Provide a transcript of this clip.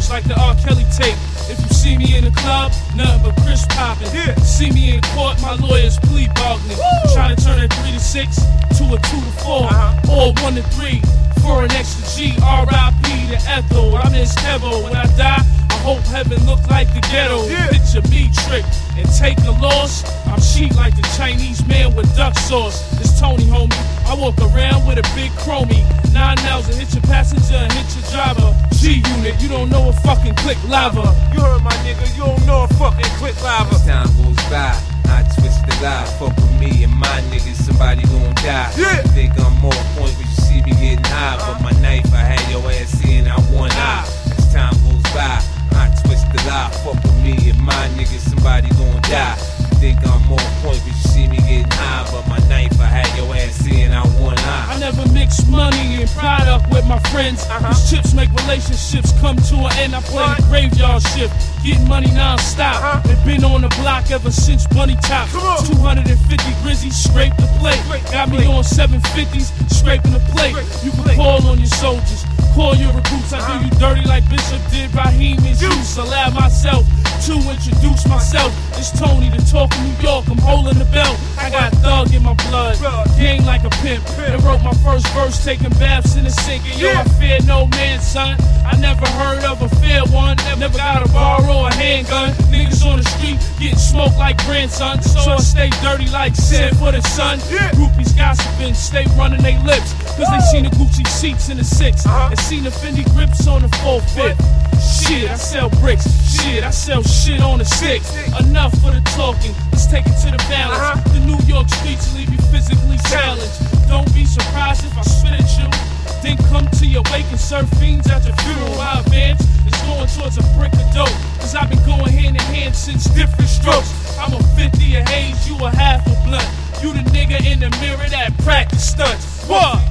shows like the R. Kelly tape. If you see me in the club, nothing but Chris poppin'. Yeah. See me in court, my lawyers plea bargaining. Trying to turn a 3 to 6 to a 2 to 4, or 1 to 3 for an extra G. R.I.P. to Ethel, I miss Kevo. When I die, I hope heaven look like the ghetto. Picture me trick and take a loss. I'm chic like the Chinese man with duck sauce. It's Tony, homie. I walk around with a big chromie. 9 nails and hit your passenger and hit your driver. G-Unit, you don't know a fucking click lava. You heard my nigga, you don't know a fucking click lava. As time goes by, I twist the lie. Fuck with me and my niggas, somebody gon' die. Yeah. Think I'm more point, but you see me getting high. But my knife, I had your ass seeing out one eye. As time goes by, I twist the lie. Fuck with me and my niggas, somebody gon' die. Think I'm more point, but you see me getting high. But my knife, I had your ass seeing out one eye. I never mix money and product with my friends. These chips make relationships come to an end. I play the graveyard shift, getting money non-stop. They've been on the block ever since Bunny Top. 250 Grizzy, scrape the plate. Got me on 750s, scraping the plate. You can call on your soldiers, call your recruits. I do you dirty like Bishop did Raheem and Juice. Allow myself to introduce myself. It's Tony, the talk of New York. I'm holding the belt. I got thug in my blood, gang like a pimp. And wrote my first verse, taking baths in the sink. And yo, I fear no man, son. I never heard of a fair one. Never got a bar or a handgun. Niggas on the street getting smoked like grandsons. So I stay dirty like sand for the sun. Groupies gossiping, stay running they lips. Cause they seen the Gucci seats in the 6 and seen the Fendi grips on the 4/5. Shit, I sell bricks. Shit, I sell shit on the 6. Enough for the talking, let's take it to the balance. The New York streets leave you physically challenged. Don't be surprised if I spit at you. Then come to your wake and serve fiends at your funeral. I advance, it's going towards a brick of dope. Cause I've been going hand in hand since different strokes. I'm a 50 of haze, you a half a blunt. You the nigga in the mirror that practice stunts. What?